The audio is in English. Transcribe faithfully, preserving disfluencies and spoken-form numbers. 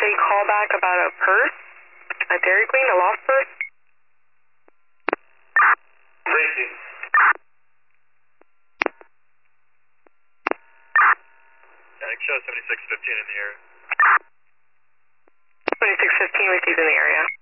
a call back about a purse, a Dairy Queen, a lost purse. Thank you. Yeah, show seventy-six fifteen in the area. seventy-six fifteen received in the area.